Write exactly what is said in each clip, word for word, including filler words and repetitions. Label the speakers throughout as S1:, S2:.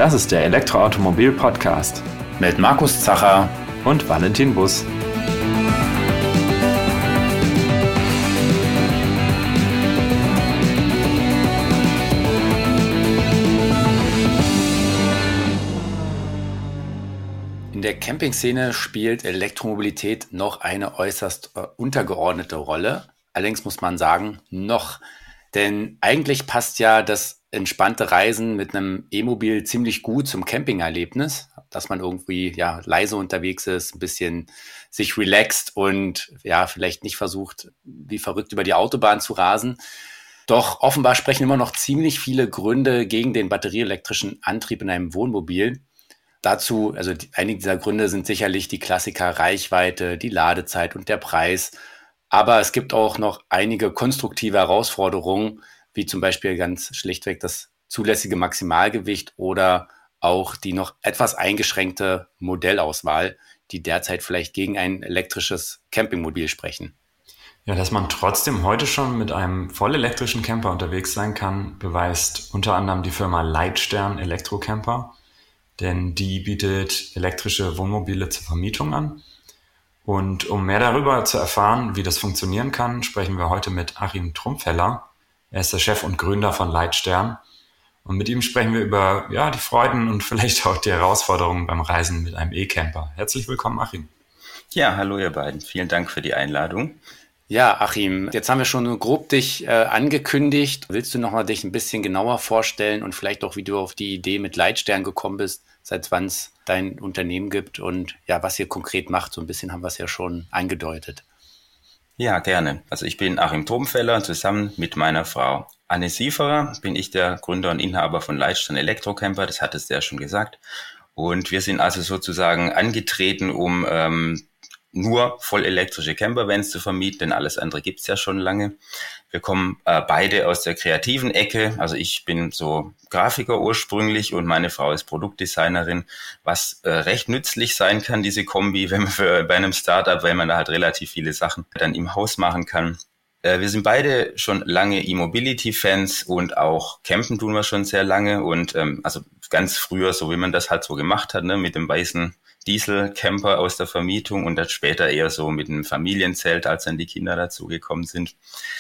S1: Das ist der Elektroautomobil-Podcast
S2: mit Markus Zacher
S1: und Valentin Buss.
S2: In der Campingszene spielt Elektromobilität noch eine äußerst äh, untergeordnete Rolle. Allerdings muss man sagen, noch. Denn eigentlich passt ja das entspannte Reisen mit einem E-Mobil ziemlich gut zum Campingerlebnis, dass man irgendwie ja leise unterwegs ist, ein bisschen sich relaxt und ja vielleicht nicht versucht, wie verrückt über die Autobahn zu rasen. Doch offenbar sprechen immer noch ziemlich viele Gründe gegen den batterieelektrischen Antrieb in einem Wohnmobil. Dazu, also die, einige dieser Gründe sind sicherlich die Klassiker Reichweite, die Ladezeit und der Preis. Aber es gibt auch noch einige konstruktive Herausforderungen, wie zum Beispiel ganz schlichtweg das zulässige Maximalgewicht oder auch die noch etwas eingeschränkte Modellauswahl, die derzeit vielleicht gegen ein elektrisches Campingmobil sprechen.
S1: Ja, dass man trotzdem heute schon mit einem vollelektrischen Camper unterwegs sein kann, beweist unter anderem die Firma Leitstern Elektrocamper, denn die bietet elektrische Wohnmobile zur Vermietung an. Und um mehr darüber zu erfahren, wie das funktionieren kann, sprechen wir heute mit Achim Trumpfeller. Er ist der Chef und Gründer von Leitstern. Und mit ihm sprechen wir über ja, die Freuden und vielleicht auch die Herausforderungen beim Reisen mit einem E-Camper. Herzlich willkommen, Achim.
S3: Ja, hallo ihr beiden. Vielen Dank für die Einladung.
S2: Ja, Achim, jetzt haben wir schon grob dich äh, angekündigt. Willst du noch mal dich ein bisschen genauer vorstellen und vielleicht auch, wie du auf die Idee mit Leitstern gekommen bist, seit wann es dein Unternehmen gibt und ja, was ihr konkret macht? So ein bisschen haben wir es ja schon angedeutet.
S3: Ja, gerne. Also ich bin Achim Trumpfeller. Zusammen mit meiner Frau Anne Sieferer bin ich der Gründer und Inhaber von Leitstern Elektrocamper. Das hattest du ja schon gesagt. Und wir sind also sozusagen angetreten, um ähm, nur voll elektrische Campervans zu vermieten, denn alles andere gibt's ja schon lange. Wir kommen äh, beide aus der kreativen Ecke. Also ich bin so Grafiker ursprünglich und meine Frau ist Produktdesignerin, was äh, recht nützlich sein kann, diese Kombi, wenn man für, bei einem Startup, weil man da halt relativ viele Sachen dann im Haus machen kann. Äh, wir sind beide schon lange E-Mobility-Fans und auch campen tun wir schon sehr lange und ähm, also ganz früher, so wie man das halt so gemacht hat, ne, mit dem weißen Diesel-Camper aus der Vermietung und dann später eher so mit einem Familienzelt, als dann die Kinder dazugekommen sind.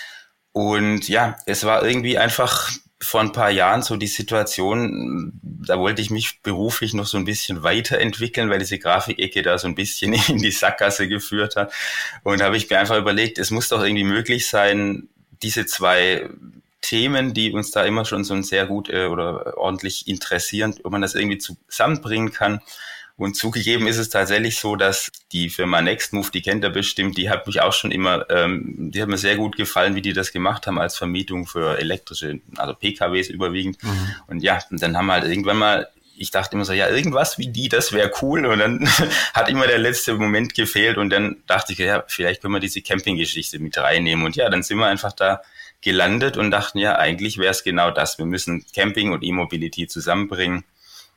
S3: Und ja, es war irgendwie einfach vor ein paar Jahren so die Situation, da wollte ich mich beruflich noch so ein bisschen weiterentwickeln, weil diese Grafikecke da so ein bisschen in die Sackgasse geführt hat. Und da habe ich mir einfach überlegt, es muss doch irgendwie möglich sein, diese zwei Themen, die uns da immer schon so sehr gut äh, oder ordentlich interessieren, ob man das irgendwie zusammenbringen kann. Und zugegeben ist es tatsächlich so, dass die Firma Nextmove, die kennt ihr bestimmt, die hat mich auch schon immer, ähm, die hat mir sehr gut gefallen, wie die das gemacht haben als Vermietung für elektrische, also P K Ws überwiegend. Mhm. Und ja, und dann haben wir halt irgendwann mal, ich dachte immer so, ja, irgendwas wie die, das wäre cool. Und dann hat immer der letzte Moment gefehlt. Und dann dachte ich, ja, vielleicht können wir diese Campinggeschichte mit reinnehmen. Und ja, dann sind wir einfach da gelandet und dachten, ja, eigentlich wäre es genau das. Wir müssen Camping und E-Mobility zusammenbringen.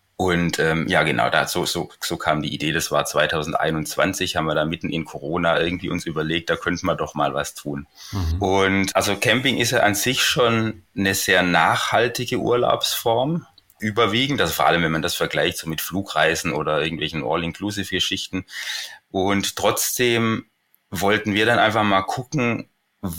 S3: Und ähm, ja, genau, da so, so, so kam die Idee, das war zwanzig einundzwanzig, haben wir da mitten in Corona irgendwie uns überlegt, da könnten wir doch mal was tun. Mhm. Und also Camping ist ja an sich schon eine sehr nachhaltige Urlaubsform, überwiegend, also vor allem, wenn man das vergleicht so mit Flugreisen oder irgendwelchen All-Inclusive-Geschichten. Und trotzdem wollten wir dann einfach mal gucken,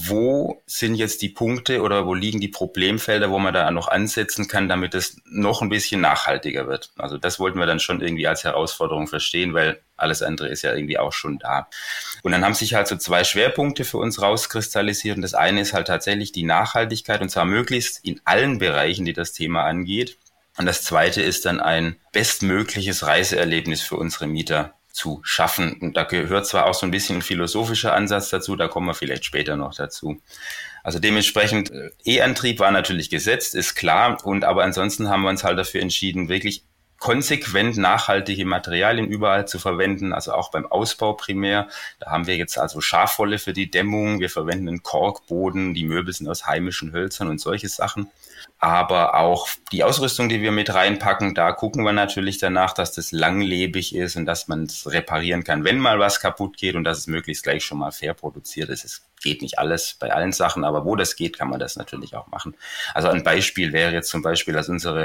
S3: wo sind jetzt die Punkte oder wo liegen die Problemfelder, wo man da noch ansetzen kann, damit es noch ein bisschen nachhaltiger wird. Also das wollten wir dann schon irgendwie als Herausforderung verstehen, weil alles andere ist ja irgendwie auch schon da. Und dann haben sich halt so zwei Schwerpunkte für uns rauskristallisiert. Und das eine ist halt tatsächlich die Nachhaltigkeit und zwar möglichst in allen Bereichen, die das Thema angeht. Und das zweite ist dann ein bestmögliches Reiseerlebnis für unsere Mieter zu schaffen. Und da gehört zwar auch so ein bisschen ein philosophischer Ansatz dazu, da kommen wir vielleicht später noch dazu. Also dementsprechend, E-Antrieb war natürlich gesetzt, ist klar. Und aber ansonsten haben wir uns halt dafür entschieden, wirklich konsequent nachhaltige Materialien überall zu verwenden, also auch beim Ausbau primär. Da haben wir jetzt also Schafwolle für die Dämmung, wir verwenden einen Korkboden, die Möbel sind aus heimischen Hölzern und solche Sachen. Aber auch die Ausrüstung, die wir mit reinpacken, da gucken wir natürlich danach, dass das langlebig ist und dass man es reparieren kann, wenn mal was kaputt geht und dass es möglichst gleich schon mal fair produziert ist. Es geht nicht alles bei allen Sachen, aber wo das geht, kann man das natürlich auch machen. Also ein Beispiel wäre jetzt zum Beispiel, dass unsere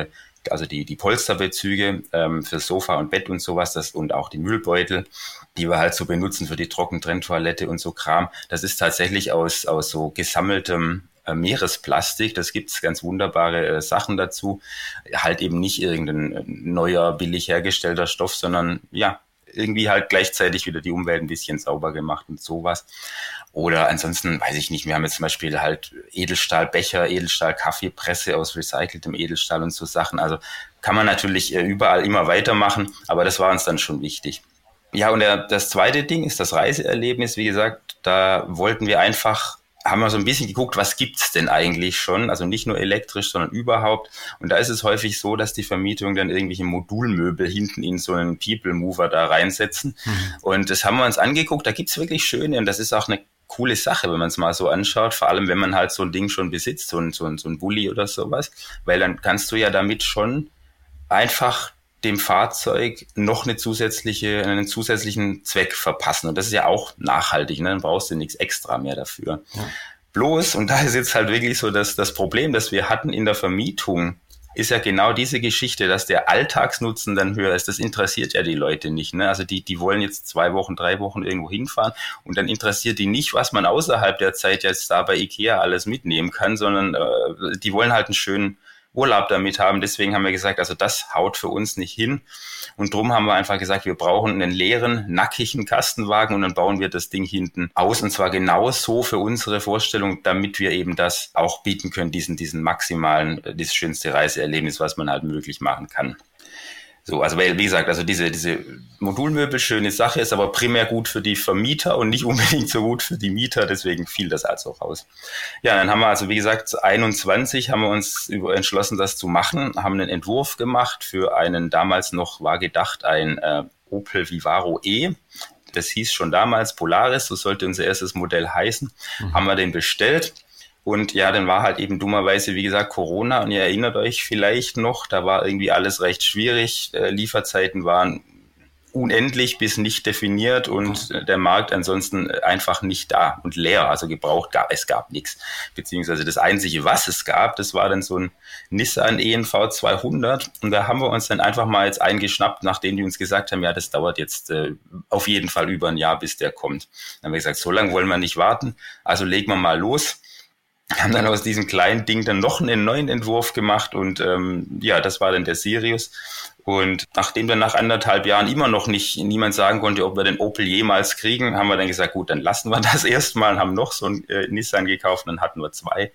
S3: also die, die Polsterbezüge ähm, für Sofa und Bett und sowas, das, und auch die Müllbeutel, die wir halt so benutzen für die Trockentrenntoilette und so Kram. Das ist tatsächlich aus, aus so gesammeltem äh, Meeresplastik. Das gibt's ganz wunderbare äh, Sachen dazu. Halt eben nicht irgendein neuer, billig hergestellter Stoff, sondern ja, irgendwie halt gleichzeitig wieder die Umwelt ein bisschen sauber gemacht und sowas. Oder ansonsten, weiß ich nicht, wir haben jetzt zum Beispiel halt Edelstahlbecher, Edelstahl-Kaffeepresse aus recyceltem Edelstahl und so Sachen. Also kann man natürlich überall immer weitermachen, aber das war uns dann schon wichtig. Ja, und der, das zweite Ding ist das Reiseerlebnis. Wie gesagt, da wollten wir einfach, haben wir so ein bisschen geguckt, was gibt's denn eigentlich schon? Also nicht nur elektrisch, sondern überhaupt. Und da ist es häufig so, dass die Vermietung dann irgendwelche Modulmöbel hinten in so einen People Mover da reinsetzen. Mhm. Und das haben wir uns angeguckt. Da gibt's wirklich schöne, und das ist auch eine coole Sache, wenn man es mal so anschaut, vor allem wenn man halt so ein Ding schon besitzt, so ein, so ein, so ein Bulli oder sowas, weil dann kannst du ja damit schon einfach dem Fahrzeug noch eine zusätzliche, einen zusätzlichen Zweck verpassen. Und das ist ja auch nachhaltig, ne? Dann brauchst du nichts extra mehr dafür. Ja. Bloß, und da ist jetzt halt wirklich so, dass das Problem, das wir hatten in der Vermietung, ist ja genau diese Geschichte, dass der Alltagsnutzen dann höher ist. Das interessiert ja die Leute nicht, ne? Also die, die wollen jetzt zwei Wochen, drei Wochen irgendwo hinfahren und dann interessiert die nicht, was man außerhalb der Zeit jetzt da bei Ikea alles mitnehmen kann, sondern äh, die wollen halt einen schönen Urlaub damit haben. Deswegen haben wir gesagt, also das haut für uns nicht hin. Und drum haben wir einfach gesagt, wir brauchen einen leeren, nackigen Kastenwagen und dann bauen wir das Ding hinten aus. Und zwar genau so für unsere Vorstellung, damit wir eben das auch bieten können, diesen, diesen maximalen, das schönste Reiseerlebnis, was man halt möglich machen kann. So, also weil, wie gesagt, also diese, diese Modulmöbel, schöne Sache, ist aber primär gut für die Vermieter und nicht unbedingt so gut für die Mieter, deswegen fiel das also raus. Ja, dann haben wir also, wie gesagt, einundzwanzig haben wir uns entschlossen, das zu machen, haben einen Entwurf gemacht für einen, damals noch war gedacht, ein äh, Opel Vivaro E. Das hieß schon damals Polaris, so sollte unser erstes Modell heißen, mhm. haben wir den bestellt. Und ja, dann war halt eben dummerweise, wie gesagt, Corona. Und ihr erinnert euch vielleicht noch, da war irgendwie alles recht schwierig. Äh, Lieferzeiten waren unendlich bis nicht definiert und äh, der Markt ansonsten einfach nicht da und leer. Also gebraucht gab es gab nichts. Beziehungsweise das Einzige, was es gab, das war dann so ein Nissan E N V zweihundert. Und da haben wir uns dann einfach mal jetzt eingeschnappt, nachdem die uns gesagt haben, ja, das dauert jetzt äh, auf jeden Fall über ein Jahr, bis der kommt. Dann haben wir gesagt, so lange wollen wir nicht warten. Also legen wir mal los. Haben dann aus diesem kleinen Ding dann noch einen neuen Entwurf gemacht und ähm, ja, das war dann der Sirius. Und nachdem dann nach anderthalb Jahren immer noch nicht niemand sagen konnte, ob wir den Opel jemals kriegen, haben wir dann gesagt, gut, dann lassen wir das erstmal, haben noch so einen äh, Nissan gekauft, dann hatten wir zwei.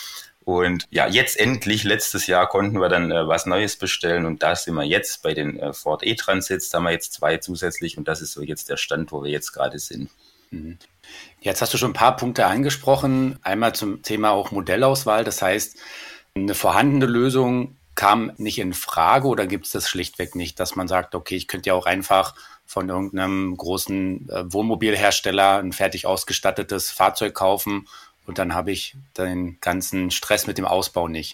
S3: Und ja, jetzt endlich, letztes Jahr konnten wir dann äh, was Neues bestellen und da sind wir jetzt bei den äh, Ford E-Transits, da haben wir jetzt zwei zusätzlich und das ist so jetzt der Stand, wo wir jetzt gerade sind.
S2: Mhm. Jetzt hast du schon ein paar Punkte angesprochen. Einmal zum Thema auch Modellauswahl. Das heißt, eine vorhandene Lösung kam nicht in Frage oder gibt es das schlichtweg nicht, dass man sagt, okay, ich könnte ja auch einfach von irgendeinem großen äh, Wohnmobilhersteller ein fertig ausgestattetes Fahrzeug kaufen und dann habe ich den ganzen Stress mit dem Ausbau nicht.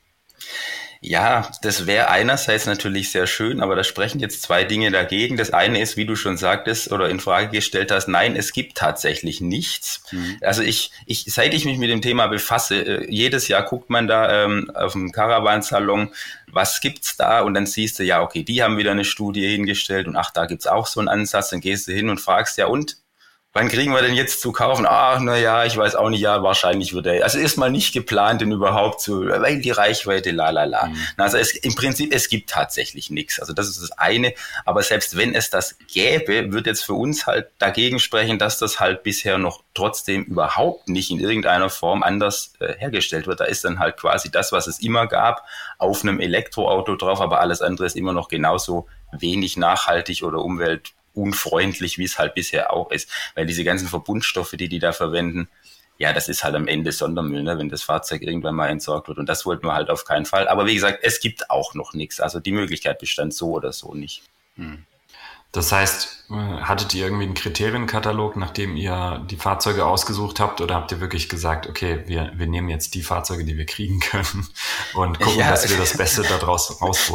S3: Ja, das wäre einerseits natürlich sehr schön, aber da sprechen jetzt zwei Dinge dagegen. Das eine ist, wie du schon sagtest oder in Frage gestellt hast, nein, es gibt tatsächlich nichts. Mhm. Also ich, ich, seit ich mich mit dem Thema befasse, äh, jedes Jahr guckt man da ähm, auf dem Caravan-Salon, was gibt's da? Und dann siehst du, ja, okay, die haben wieder eine Studie hingestellt und ach, da gibt's auch so einen Ansatz. Dann gehst du hin und fragst, ja und? Wann kriegen wir denn jetzt zu kaufen? Ach, na ja, ich weiß auch nicht, ja, wahrscheinlich wird er, also erstmal nicht geplant, den überhaupt zu, weil die Reichweite, la, la, la. Mhm. Also es, im Prinzip, es gibt tatsächlich nichts. Also das ist das eine. Aber selbst wenn es das gäbe, wird jetzt für uns halt dagegen sprechen, dass das halt bisher noch trotzdem überhaupt nicht in irgendeiner Form anders äh, hergestellt wird. Da ist dann halt quasi das, was es immer gab, auf einem Elektroauto drauf, aber alles andere ist immer noch genauso wenig nachhaltig oder umwelt unfreundlich, wie es halt bisher auch ist. Weil diese ganzen Verbundstoffe, die die da verwenden, ja, das ist halt am Ende Sondermüll, ne, wenn das Fahrzeug irgendwann mal entsorgt wird. Und das wollten wir halt auf keinen Fall. Aber wie gesagt, es gibt auch noch nichts. Also die Möglichkeit bestand so oder so nicht.
S1: Hm. Das heißt, hattet ihr irgendwie einen Kriterienkatalog, nachdem ihr die Fahrzeuge ausgesucht habt, oder habt ihr wirklich gesagt, okay, wir, wir nehmen jetzt die Fahrzeuge, die wir kriegen können und gucken, ja, dass wir das Beste daraus rausholen?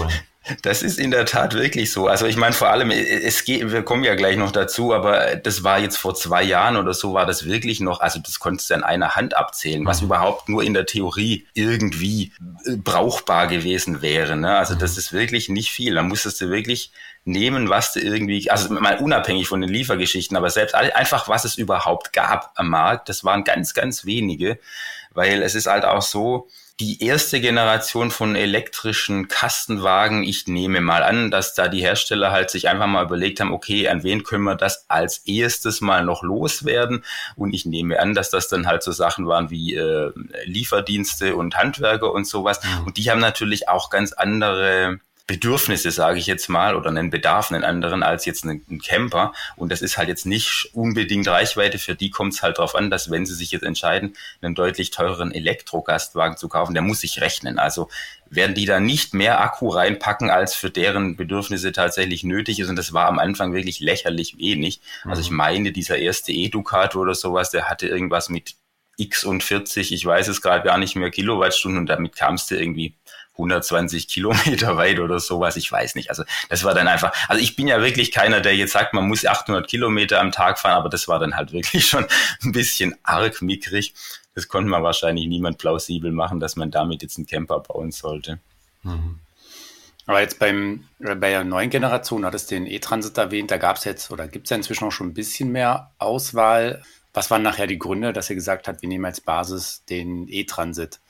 S3: Das ist in der Tat wirklich so. Also ich meine, vor allem, es geht, wir kommen ja gleich noch dazu, aber das war jetzt vor zwei Jahren oder so, war das wirklich noch, also das konntest du an einer Hand abzählen, was überhaupt nur in der Theorie irgendwie brauchbar gewesen wäre. Ne? Also das ist wirklich nicht viel. Da musstest du wirklich nehmen, was du irgendwie, also mal unabhängig von den Liefergeschichten, aber selbst einfach, was es überhaupt gab am Markt, das waren ganz, ganz wenige, weil es ist halt auch so, die erste Generation von elektrischen Kastenwagen, ich nehme mal an, dass da die Hersteller halt sich einfach mal überlegt haben, okay, an wen können wir das als erstes mal noch loswerden? Und ich nehme an, dass das dann halt so Sachen waren wie äh, Lieferdienste und Handwerker und sowas. Mhm. Und die haben natürlich auch ganz andere Bedürfnisse, sage ich jetzt mal, oder einen Bedarf, einen anderen als jetzt ein, ein Camper. Und das ist halt jetzt nicht unbedingt Reichweite. Für die kommt es halt darauf an, dass wenn sie sich jetzt entscheiden, einen deutlich teureren Elektrogastwagen zu kaufen, der muss sich rechnen. Also werden die da nicht mehr Akku reinpacken, als für deren Bedürfnisse tatsächlich nötig ist. Und das war am Anfang wirklich lächerlich wenig. Mhm. Also ich meine, dieser erste E-Ducato oder sowas, der hatte irgendwas mit X und vierzig, ich weiß es gerade gar nicht mehr, Kilowattstunden, und damit kamst du irgendwie hundertzwanzig Kilometer weit oder sowas, ich weiß nicht. Also das war dann einfach, also ich bin ja wirklich keiner, der jetzt sagt, man muss achthundert Kilometer am Tag fahren, aber das war dann halt wirklich schon ein bisschen arg mickrig. Das konnte man wahrscheinlich niemand plausibel machen, dass man damit jetzt einen Camper bauen sollte.
S2: Mhm. Aber jetzt beim, bei der neuen Generation, hattest du den E-Transit erwähnt, da gab es jetzt oder gibt es ja inzwischen auch schon ein bisschen mehr Auswahl. Was waren nachher die Gründe, dass ihr gesagt habt, wir nehmen als Basis den E-Transit?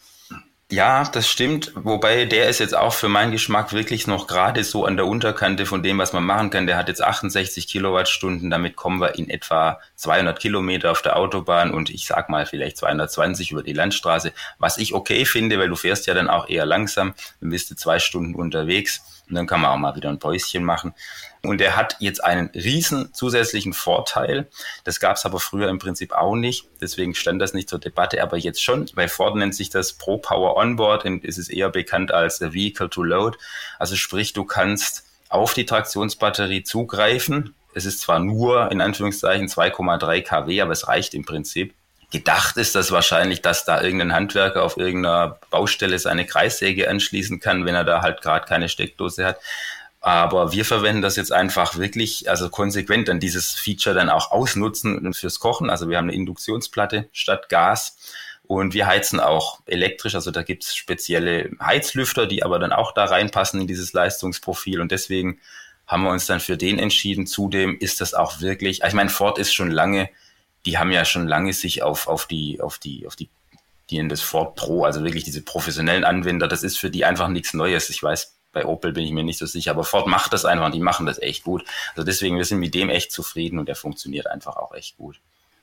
S3: Ja, das stimmt, wobei der ist jetzt auch für meinen Geschmack wirklich noch gerade so an der Unterkante von dem, was man machen kann. Der hat jetzt achtundsechzig Kilowattstunden, damit kommen wir in etwa zweihundert Kilometer auf der Autobahn und ich sag mal vielleicht zweihundertzwanzig über die Landstraße, was ich okay finde, weil du fährst ja dann auch eher langsam, dann bist du zwei Stunden unterwegs und dann kann man auch mal wieder ein Päuschen machen. Und er hat jetzt einen riesen zusätzlichen Vorteil. Das gab es aber früher im Prinzip auch nicht. Deswegen stand das nicht zur Debatte, aber jetzt schon. Bei Ford nennt sich das Pro Power Onboard und ist es eher bekannt als Vehicle to Load. Also sprich, du kannst auf die Traktionsbatterie zugreifen. Es ist zwar nur in Anführungszeichen zwei Komma drei Kilowatt, aber es reicht im Prinzip. Gedacht ist das wahrscheinlich, dass da irgendein Handwerker auf irgendeiner Baustelle seine Kreissäge anschließen kann, wenn er da halt gerade keine Steckdose hat. Aber wir verwenden das jetzt einfach wirklich, also konsequent dann dieses Feature dann auch ausnutzen fürs Kochen. Also wir haben eine Induktionsplatte statt Gas und wir heizen auch elektrisch. Also da gibt's spezielle Heizlüfter, die aber dann auch da reinpassen in dieses Leistungsprofil. Und deswegen haben wir uns dann für den entschieden. Zudem ist das auch wirklich, ich meine, Ford ist schon lange, die haben ja schon lange sich auf, auf die, auf die, auf die, die nennen das Ford Pro, also wirklich diese professionellen Anwender. Das ist für die einfach nichts Neues. Ich weiß, bei Opel bin ich mir nicht so sicher, aber Ford macht das einfach und die machen das echt gut. Also deswegen, wir sind mit dem echt zufrieden und der funktioniert einfach auch echt gut.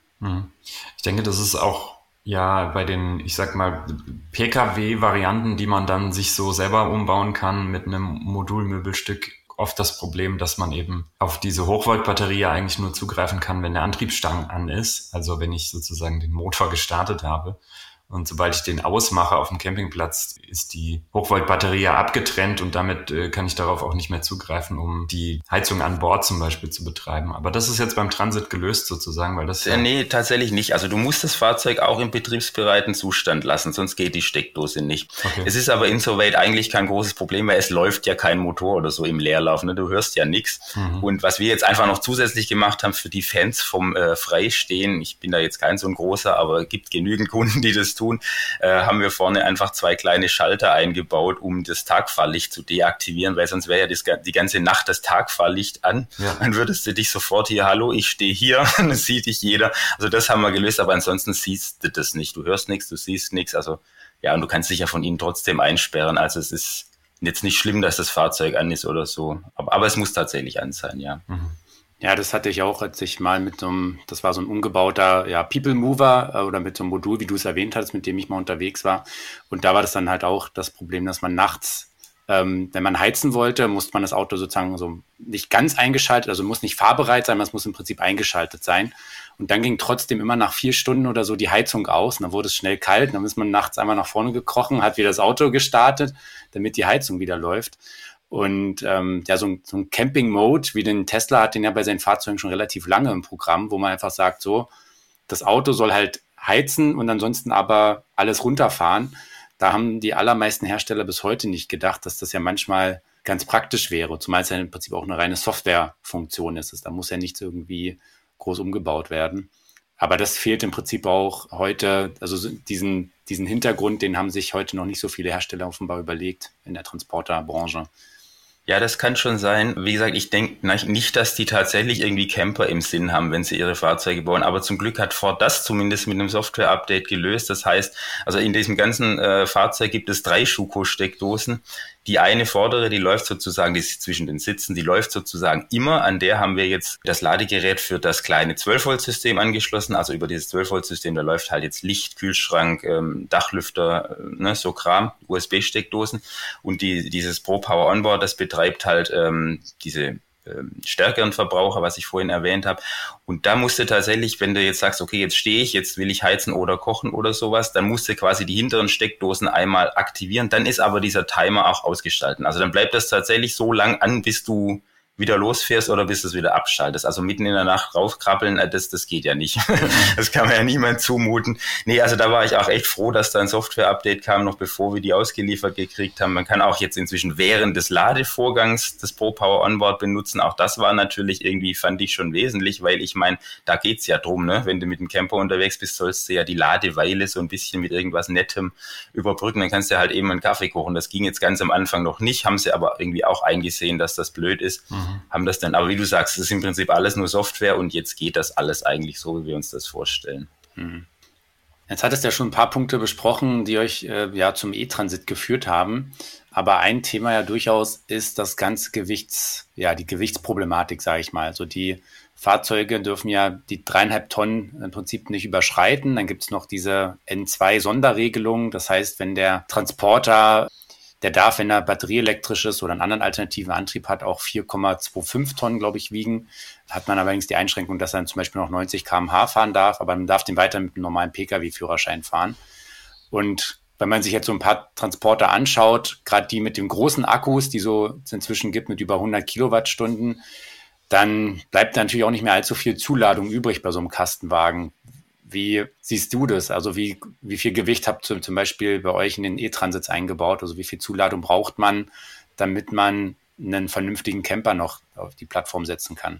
S1: Ich denke, das ist auch ja bei den, ich sag mal, P K W-Varianten, die man dann sich so selber umbauen kann mit einem Modulmöbelstück, oft das Problem, dass man eben auf diese Hochvoltbatterie ja eigentlich nur zugreifen kann, wenn der Antriebsstrang an ist, also wenn ich sozusagen den Motor gestartet habe. Und sobald ich den ausmache auf dem Campingplatz, ist die Hochvoltbatterie ja abgetrennt und damit äh, kann ich darauf auch nicht mehr zugreifen, um die Heizung an Bord zum Beispiel zu betreiben. Aber das ist jetzt beim Transit gelöst sozusagen, weil das ja...
S3: Nee, tatsächlich nicht. Also du musst das Fahrzeug auch im betriebsbereiten Zustand lassen, sonst geht die Steckdose nicht. Okay. Es ist aber insoweit eigentlich kein großes Problem, weil es läuft ja kein Motor oder so im Leerlauf. Ne? Du hörst ja nichts. Mhm. Und was wir jetzt einfach noch zusätzlich gemacht haben für die Fans vom äh, Freistehen, ich bin da jetzt kein so ein großer, aber es gibt genügend Kunden, die das tun, äh, haben wir vorne einfach zwei kleine Schalter eingebaut, um das Tagfahrlicht zu deaktivieren, weil sonst wäre ja das, die ganze Nacht das Tagfahrlicht an. Ja. Dann würdest du dich sofort hier, hallo, ich stehe hier, dann sieht dich jeder. Also das haben wir gelöst, aber ansonsten siehst du das nicht. Du hörst nichts, du siehst nichts. Also ja, und du kannst dich ja von ihnen trotzdem einsperren. Also es ist jetzt nicht schlimm, dass das Fahrzeug an ist oder so. Aber, aber es muss tatsächlich an sein, ja.
S2: Mhm. Ja, das hatte ich auch, als ich mal mit so einem, das war so ein umgebauter ja, People Mover äh, oder mit so einem Modul, wie du es erwähnt hast, mit dem ich mal unterwegs war. Und da war das dann halt auch das Problem, dass man nachts, ähm, wenn man heizen wollte, musste man das Auto sozusagen so nicht ganz eingeschaltet, also muss nicht fahrbereit sein, es muss im Prinzip eingeschaltet sein. Und dann ging trotzdem immer nach vier Stunden oder so die Heizung aus und dann wurde es schnell kalt. Und dann ist man nachts einmal nach vorne gekrochen, hat wieder das Auto gestartet, damit die Heizung wieder läuft. Und ähm, ja, so ein, so ein Camping-Mode, wie den Tesla hat den ja bei seinen Fahrzeugen schon relativ lange im Programm, wo man einfach sagt, so, das Auto soll halt heizen und ansonsten aber alles runterfahren. Da haben die allermeisten Hersteller bis heute nicht gedacht, dass das ja manchmal ganz praktisch wäre, zumal es ja im Prinzip auch eine reine Softwarefunktion ist. Da muss ja nichts irgendwie groß umgebaut werden. Aber das fehlt im Prinzip auch heute, also diesen, diesen Hintergrund, den haben sich heute noch nicht so viele Hersteller offenbar überlegt in der Transporterbranche.
S3: Ja, das kann schon sein. Wie gesagt, ich denke nicht, dass die tatsächlich irgendwie Camper im Sinn haben, wenn sie ihre Fahrzeuge bauen. Aber zum Glück hat Ford das zumindest mit einem Software-Update gelöst. Das heißt, also in diesem ganzen äh, Fahrzeug gibt es drei Schuko-Steckdosen. Die eine vordere, die läuft sozusagen, die ist zwischen den Sitzen, die läuft sozusagen immer. An der haben wir jetzt das Ladegerät für das kleine zwölf Volt System angeschlossen. Also über dieses zwölf Volt System, da läuft halt jetzt Licht, Kühlschrank, ähm, Dachlüfter, äh, ne, so Kram, U S B-Steckdosen. Und die, dieses Pro Power Onboard, das betreibt halt ähm, diese stärkeren Verbraucher, was ich vorhin erwähnt habe. Und da musste tatsächlich, wenn du jetzt sagst, okay, jetzt stehe ich, jetzt will ich heizen oder kochen oder sowas, dann musst du quasi die hinteren Steckdosen einmal aktivieren. Dann ist aber dieser Timer auch ausgestalten. Also dann bleibt das tatsächlich so lang an, bis du wieder losfährst oder bis du es wieder abschaltest. Also mitten in der Nacht raufkrabbeln, das, das geht ja nicht. Das kann man ja niemand zumuten. Nee, also da war ich auch echt froh, dass da ein Software-Update kam, noch bevor wir die ausgeliefert gekriegt haben. Man kann auch jetzt inzwischen während des Ladevorgangs das Pro Power Onboard benutzen. Auch das war natürlich irgendwie, fand ich schon wesentlich, weil ich meine, da geht's ja drum, ne? Wenn du mit dem Camper unterwegs bist, sollst du ja die Ladeweile so ein bisschen mit irgendwas Nettem überbrücken. Dann kannst du halt eben einen Kaffee kochen. Das ging jetzt ganz am Anfang noch nicht, haben sie aber irgendwie auch eingesehen, dass das blöd ist. Mhm. Haben das dann, aber wie du sagst, es ist im Prinzip alles nur Software und jetzt geht das alles eigentlich so, wie wir uns das vorstellen.
S2: Mhm. Jetzt hattest du ja schon ein paar Punkte besprochen, die euch äh, ja zum E-Transit geführt haben. Aber ein Thema ja durchaus ist das ganze Gewichts, ja, die Gewichtsproblematik, sage ich mal. Also die Fahrzeuge dürfen ja die dreieinhalb Tonnen im Prinzip nicht überschreiten. Dann gibt es noch diese N zwei Sonderregelung. Das heißt, wenn der Transporter, der darf, wenn er batterieelektrisches oder einen anderen alternativen Antrieb hat, auch vier Komma fünfundzwanzig Tonnen, glaube ich, wiegen. Da hat man allerdings die Einschränkung, dass er dann zum Beispiel noch neunzig Kilometer pro Stunde fahren darf, aber man darf den weiter mit einem normalen Pkw-Führerschein fahren. Und wenn man sich jetzt so ein paar Transporter anschaut, gerade die mit den großen Akkus, die so es inzwischen gibt mit über hundert Kilowattstunden, dann bleibt natürlich auch nicht mehr allzu viel Zuladung übrig bei so einem Kastenwagen. Wie siehst du das? Also wie, wie viel Gewicht habt ihr zum Beispiel bei euch in den E-Transits eingebaut? Also wie viel Zuladung braucht man, damit man einen vernünftigen Camper noch auf die Plattform setzen kann?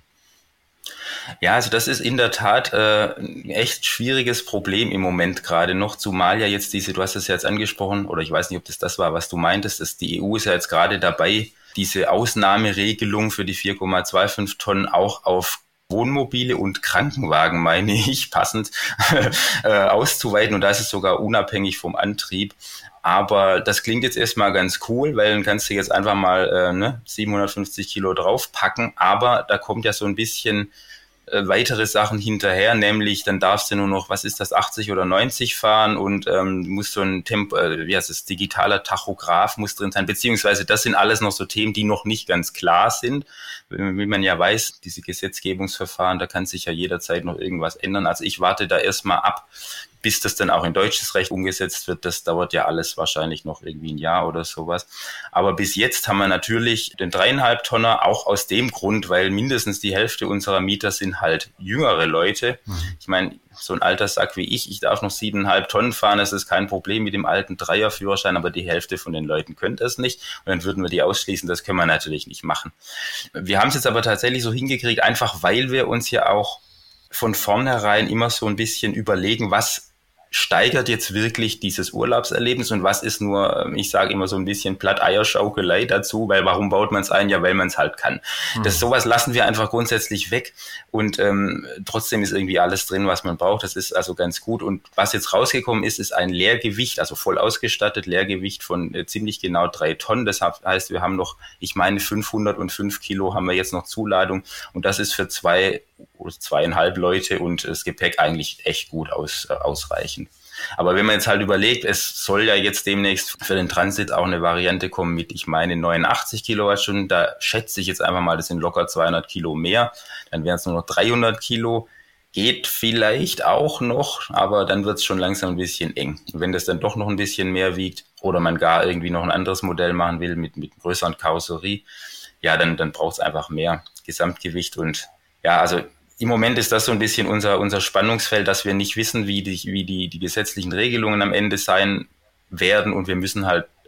S3: Ja, also das ist in der Tat äh, ein echt schwieriges Problem im Moment gerade noch, zumal ja jetzt diese, du hast es ja jetzt angesprochen, oder ich weiß nicht, ob das das war, was du meintest, dass die E U ist ja jetzt gerade dabei, diese Ausnahmeregelung für die vier Komma fünfundzwanzig Tonnen auch auf Wohnmobile und Krankenwagen, meine ich, passend äh, auszuweiten. Und da ist es sogar unabhängig vom Antrieb. Aber das klingt jetzt erstmal ganz cool, weil dann kannst du jetzt einfach mal äh, ne, siebenhundertfünfzig Kilo draufpacken. Aber da kommt ja so ein bisschen äh, weitere Sachen hinterher, nämlich dann darfst du nur noch, was ist das, achtzig oder neunzig fahren und ähm, muss so ein Tempo, äh, wie heißt es, digitaler Tachograph muss drin sein, beziehungsweise das sind alles noch so Themen, die noch nicht ganz klar sind. Wie man ja weiß, diese Gesetzgebungsverfahren, da kann sich ja jederzeit noch irgendwas ändern. Also ich warte da erstmal ab, bis das dann auch in deutsches Recht umgesetzt wird. Das dauert ja alles wahrscheinlich noch irgendwie ein Jahr oder sowas. Aber bis jetzt haben wir natürlich den dreieinhalb Tonner auch aus dem Grund, weil mindestens die Hälfte unserer Mieter sind halt jüngere Leute. Mhm. Ich meine, so ein alter Sack wie ich, ich darf noch siebeneinhalb Tonnen fahren, das ist kein Problem mit dem alten Dreierführerschein, aber die Hälfte von den Leuten könnte es nicht und dann würden wir die ausschließen, das können wir natürlich nicht machen. Wir haben es jetzt aber tatsächlich so hingekriegt, einfach weil wir uns ja auch von vornherein immer so ein bisschen überlegen, was steigert jetzt wirklich dieses Urlaubserlebnis und was ist nur, ich sage immer so ein bisschen platt Eierschaukelei dazu, weil warum baut man es ein? Ja, weil man es halt kann. Mhm. Das sowas lassen wir einfach grundsätzlich weg und ähm, trotzdem ist irgendwie alles drin, was man braucht. Das ist also ganz gut und was jetzt rausgekommen ist, ist ein Leergewicht, also voll ausgestattet, Leergewicht von äh, ziemlich genau drei Tonnen. Das heißt, wir haben noch, ich meine fünfhundertfünf Kilo haben wir jetzt noch Zuladung und das ist für zwei oder zweieinhalb Leute und das Gepäck eigentlich echt gut aus, äh, ausreichend. Aber wenn man jetzt halt überlegt, es soll ja jetzt demnächst für den Transit auch eine Variante kommen mit, ich meine, neunundachtzig Kilowattstunden, da schätze ich jetzt einfach mal, das sind locker zweihundert Kilo mehr, dann wären es nur noch dreihundert Kilo, geht vielleicht auch noch, aber dann wird es schon langsam ein bisschen eng. Und wenn das dann doch noch ein bisschen mehr wiegt oder man gar irgendwie noch ein anderes Modell machen will mit, mit größeren Karosserie, ja, dann, dann braucht es einfach mehr Gesamtgewicht und ja, also im Moment ist das so ein bisschen unser, unser Spannungsfeld, dass wir nicht wissen, wie die, wie die, die gesetzlichen Regelungen am Ende sein werden und wir müssen halt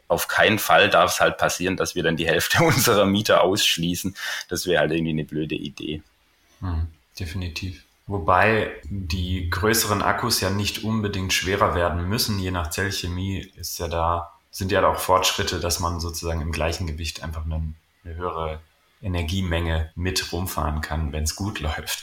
S3: auf keinen Fall darf es halt passieren, dass wir dann die Hälfte unserer Mieter ausschließen. Das wäre halt irgendwie eine blöde Idee.
S1: Hm, definitiv. Wobei die größeren Akkus ja nicht unbedingt schwerer werden müssen. Je nach Zellchemie ist ja da, sind ja da auch Fortschritte, dass man sozusagen im gleichen Gewicht einfach eine, eine höhere Energiemenge mit rumfahren kann, wenn es gut läuft.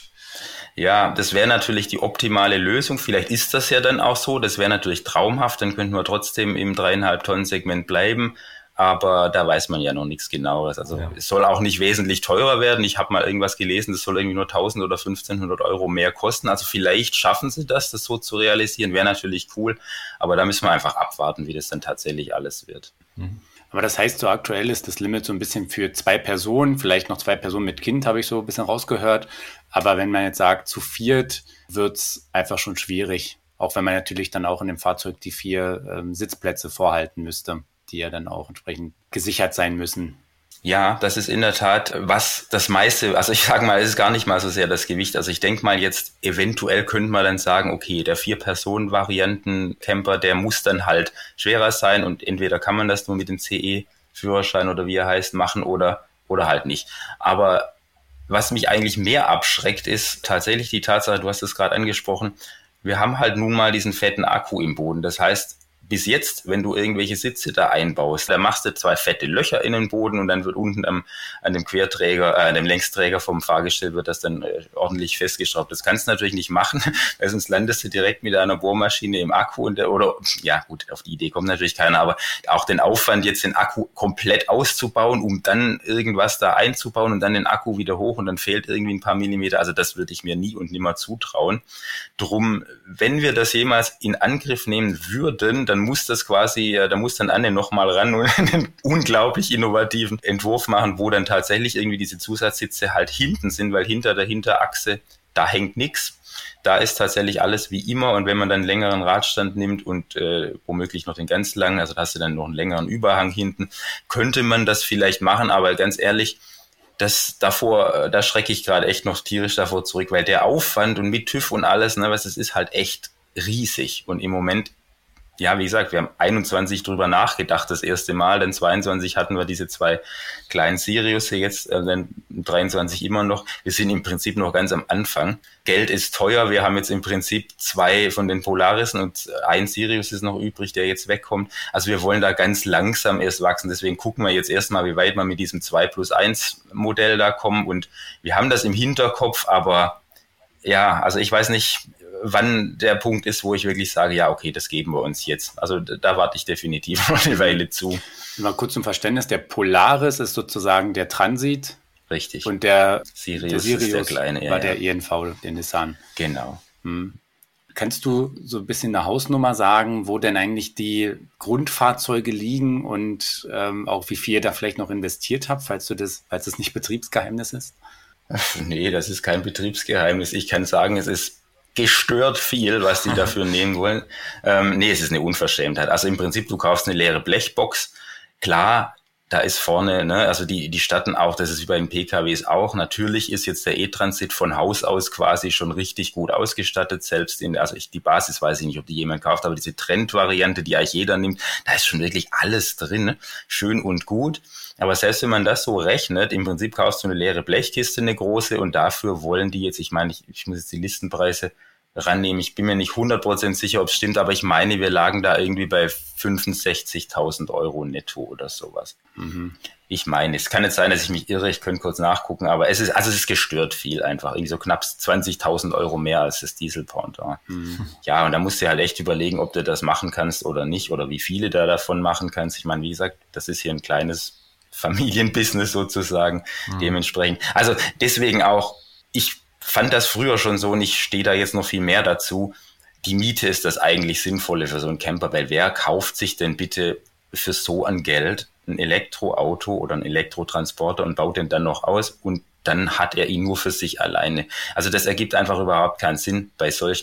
S3: Ja, das wäre natürlich die optimale Lösung. Vielleicht ist das ja dann auch so. Das wäre natürlich traumhaft. Dann könnten wir trotzdem im dreieinhalb Tonnen Segment bleiben. Aber da weiß man ja noch nichts Genaues. Also ja. Es soll auch nicht wesentlich teurer werden. Ich habe mal irgendwas gelesen, das soll irgendwie nur tausend oder fünfzehnhundert Euro mehr kosten. Also vielleicht schaffen sie das, das so zu realisieren. Wäre natürlich cool. Aber da müssen wir einfach abwarten, wie das dann tatsächlich alles wird.
S2: Mhm. Aber das heißt, so aktuell ist das Limit so ein bisschen für zwei Personen, vielleicht noch zwei Personen mit Kind, habe ich so ein bisschen rausgehört. Aber wenn man jetzt sagt, zu viert, wird's einfach schon schwierig. Auch wenn man natürlich dann auch in dem Fahrzeug die vier ähm, Sitzplätze vorhalten müsste, die ja dann auch entsprechend gesichert sein müssen.
S3: Ja, das ist in der Tat, was das meiste, also ich sage mal, es ist gar nicht mal so sehr das Gewicht. Also ich denke mal jetzt, eventuell könnte man dann sagen, okay, der Vier-Personen-Varianten-Camper, der muss dann halt schwerer sein und entweder kann man das nur mit dem C E-Führerschein oder wie er heißt machen oder, oder halt nicht. Aber was mich eigentlich mehr abschreckt, ist tatsächlich die Tatsache, du hast es gerade angesprochen, wir haben halt nun mal diesen fetten Akku im Boden. Das heißt, bis jetzt, wenn du irgendwelche Sitze da einbaust, da machst du zwei fette Löcher in den Boden und dann wird unten am, an dem Querträger, äh, an dem Längsträger vom Fahrgestell wird das dann äh, ordentlich festgeschraubt. Das kannst du natürlich nicht machen, weil sonst landest du direkt mit einer Bohrmaschine im Akku und der, oder, ja gut, auf die Idee kommt natürlich keiner, aber auch den Aufwand, jetzt den Akku komplett auszubauen, um dann irgendwas da einzubauen und dann den Akku wieder hoch und dann fehlt irgendwie ein paar Millimeter, also das würde ich mir nie und nimmer zutrauen. Drum, wenn wir das jemals in Angriff nehmen würden, dann muss das quasi, da muss dann Anne nochmal ran und einen unglaublich innovativen Entwurf machen, wo dann tatsächlich irgendwie diese Zusatzsitze halt hinten sind, weil hinter der Hinterachse, da hängt nichts. Da ist tatsächlich alles wie immer und wenn man dann einen längeren Radstand nimmt und äh, womöglich noch den ganz langen, also da hast du dann noch einen längeren Überhang hinten, könnte man das vielleicht machen, aber ganz ehrlich, das davor, da schrecke ich gerade echt noch tierisch davor zurück, weil der Aufwand und mit TÜV und alles, ne, was es ist halt echt riesig und im Moment, ja, wie gesagt, wir haben einundzwanzig drüber nachgedacht das erste Mal, dann zweiundzwanzig hatten wir diese zwei kleinen Sirius, jetzt äh, dann dreiundzwanzig immer noch. Wir sind im Prinzip noch ganz am Anfang. Geld ist teuer, wir haben jetzt im Prinzip zwei von den Polarissen und ein Sirius ist noch übrig, der jetzt wegkommt. Also wir wollen da ganz langsam erst wachsen, deswegen gucken wir jetzt erstmal, wie weit wir mit diesem zwei plus eins Modell da kommen und wir haben das im Hinterkopf, aber ja, also ich weiß nicht, wann der Punkt ist, wo ich wirklich sage, ja, okay, das geben wir uns jetzt. Also da warte ich definitiv noch eine Weile zu.
S2: Mal kurz zum Verständnis, der Polaris ist sozusagen der Transit.
S3: Richtig.
S2: Und der
S3: Sirius,
S2: der Sirius
S3: ist der kleine,
S2: war
S3: ja,
S2: der
S3: ja.
S2: E N V, der Nissan.
S3: Genau.
S2: Hm. Kannst du so ein bisschen eine Hausnummer sagen, wo denn eigentlich die Grundfahrzeuge liegen und ähm, auch wie viel ihr da vielleicht noch investiert habt, falls du das, falls das nicht Betriebsgeheimnis ist?
S3: Nee, das ist kein Betriebsgeheimnis. Ich kann sagen, es ist gestört viel, was die dafür nehmen wollen. Ähm, nee, es ist eine Unverschämtheit. Also im Prinzip, du kaufst eine leere Blechbox. Klar, da ist vorne, ne, also die, die statten auch, das ist wie bei den P K Ws auch. Natürlich ist jetzt der E-Transit von Haus aus quasi schon richtig gut ausgestattet. Selbst in, also ich, die Basis weiß ich nicht, ob die jemand kauft, aber diese Trendvariante, die eigentlich jeder nimmt, da ist schon wirklich alles drin. Schön und gut. Aber selbst wenn man das so rechnet, im Prinzip kaufst du eine leere Blechkiste, eine große, und dafür wollen die jetzt, ich meine, ich, ich muss jetzt die Listenpreise rannehmen, ich bin mir nicht hundert Prozent sicher, ob es stimmt, aber ich meine, wir lagen da irgendwie bei fünfundsechzigtausend Euro netto oder sowas. Mhm. Ich meine, es kann jetzt sein, dass ich mich irre, ich könnte kurz nachgucken, aber es ist, also es ist gestört viel einfach, irgendwie so knapp zwanzigtausend Euro mehr als das Diesel-Pendant. Mhm. Ja, und da musst du halt echt überlegen, ob du das machen kannst oder nicht, oder wie viele da davon machen kannst. Ich meine, wie gesagt, das ist hier ein kleines Familienbusiness sozusagen, mhm. dementsprechend. Also deswegen auch, ich fand das früher schon so und ich stehe da jetzt noch viel mehr dazu. Die Miete ist das eigentlich Sinnvolle für so einen Camper, weil wer kauft sich denn bitte für so ein Geld ein Elektroauto oder einen Elektrotransporter und baut den dann noch aus und dann hat er ihn nur für sich alleine. Also das ergibt einfach überhaupt keinen Sinn bei solchen